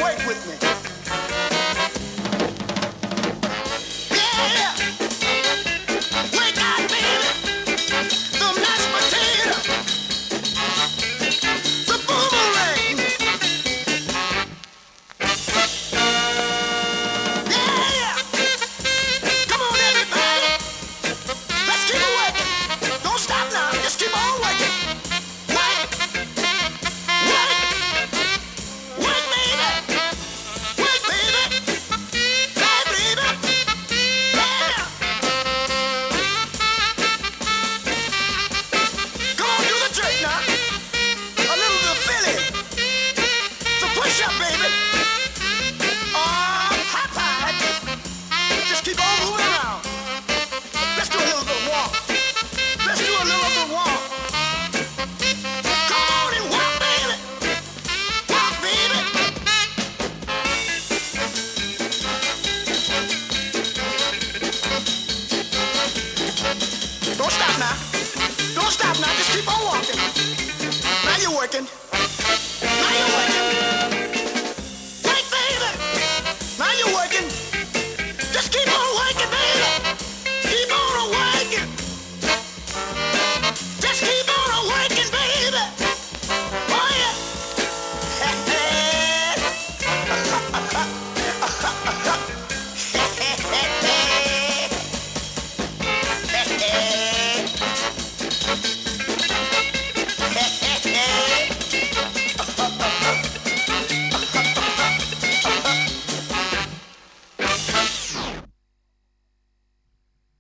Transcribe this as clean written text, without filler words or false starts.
work with me. Yeah, wake up, baby. The mashed potato, the boomerang. Yeah, come on, everybody. Let's keep it working. Don't stop now. Just keep on working. Work, work, work, baby. Work, baby. Hey, baby. Yeah. Come on, do the jerk now. A little bit of Philly. So push up, baby. Hot pie. Just keep on moving around. Let's do a little bit of walk. Let's do a little bit of walk. Come on and walk, baby. Walk, baby. Don't stop now.